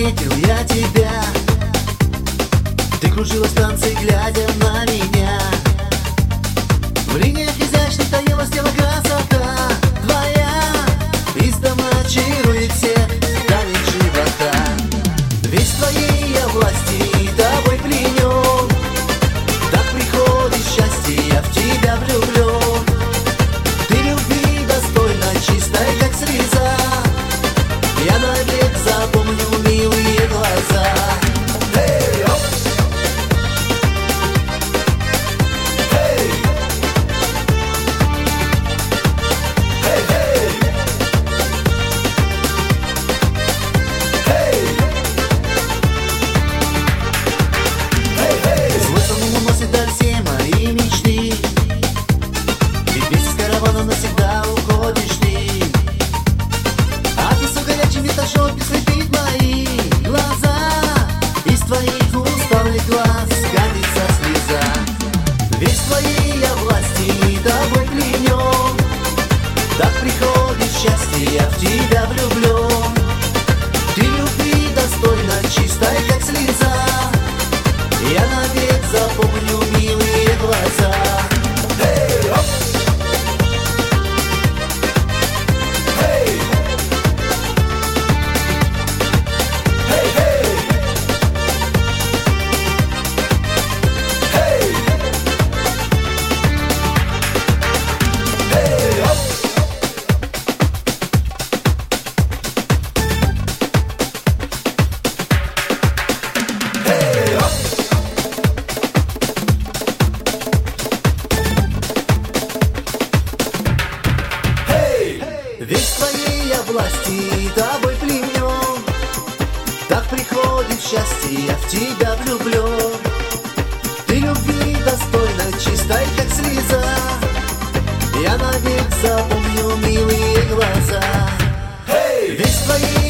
заметил я тебя. Ты кружила станции, глядя на меня. В линиях изящных таилась тела красота твоя. Издавна чарует всех танец живота. Весь в твоей я власти, тобой пленен. Так приходит счастье, я в тебя влюблен. Ты любви достойна, чистой, как слеза. Я навек запомню милые глаза. Эй, оп! Эй! Эй, эй! Эй! Эй, эй! Смыслом уносит даль все мои мечты. Ведь вместе с караваном навсегда уходишь ты. А песок горячим витажом слепит мои глаза. Из твоих усталых глаз катится слеза. Весь в твоей я власти, тобой пленен. Так приходит счастье, я в тебя влюблен. Ты любви достойна, чистой, как слеза. Я навек запомню милые глаза. Эй, оп! Эй! Эй, эй! Эй! Эй, оп! Эй, оп! Эй! Весь в твоей я власти, тобой пленен. Так приходит счастье, я в тебя влюблен. Ты любви достойна, чистой, как слеза. Я навек запомню милые глаза. Весь в твоей